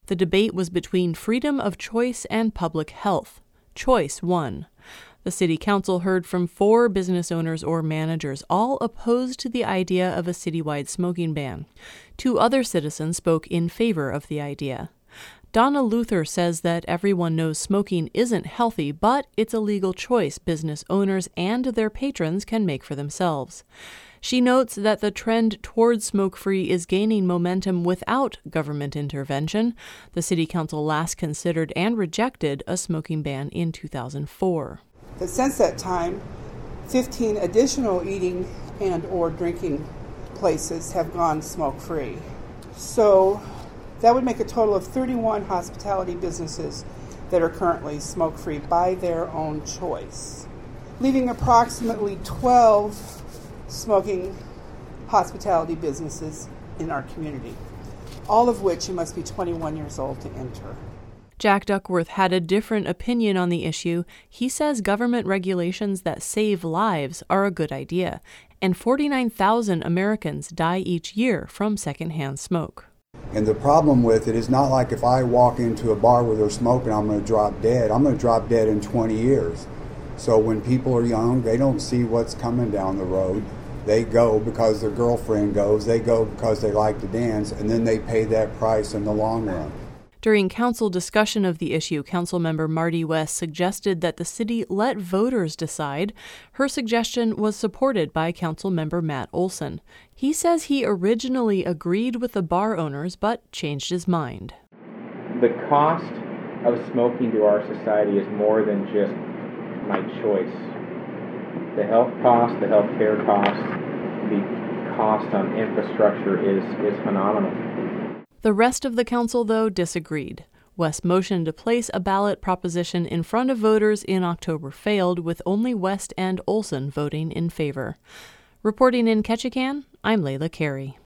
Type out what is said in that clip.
The debate was between freedom of choice and public health. Choice won. The city council heard from 4 business owners or managers, all opposed to the idea of a citywide smoking ban. 2 other citizens spoke in favor of the idea. Donna Luther says that everyone knows smoking isn't healthy, but it's a legal choice business owners and their patrons can make for themselves. She notes that the trend towards smoke-free is gaining momentum without government intervention. The city council last considered and rejected a smoking ban in 2004. But since that time, 15 additional eating and or drinking places have gone smoke-free. So that would make a total of 31 hospitality businesses that are currently smoke-free by their own choice, leaving approximately 12 smoking hospitality businesses in our community, all of which you must be 21 years old to enter. Jack Duckworth had a different opinion on the issue. He says government regulations that save lives are a good idea, and 49,000 Americans die each year from secondhand smoke. And the problem with it is not like if I walk into a bar where they're smoking, I'm going to drop dead. I'm going to drop dead in 20 years. So when people are young, they don't see what's coming down the road. They go because their girlfriend goes. They go because they like to dance, and then they pay that price in the long run. During council discussion of the issue, Councilmember Marty West suggested that the city let voters decide. Her suggestion was supported by Councilmember Matt Olson. He says he originally agreed with the bar owners but changed his mind. The cost of smoking to our society is more than just my choice. The health cost, the health care cost, the cost on infrastructure is phenomenal. The rest of the council, though, disagreed. West motioned to place a ballot proposition in front of voters in October failed, with only West and Olson voting in favor. Reporting in Ketchikan, I'm Layla Carey.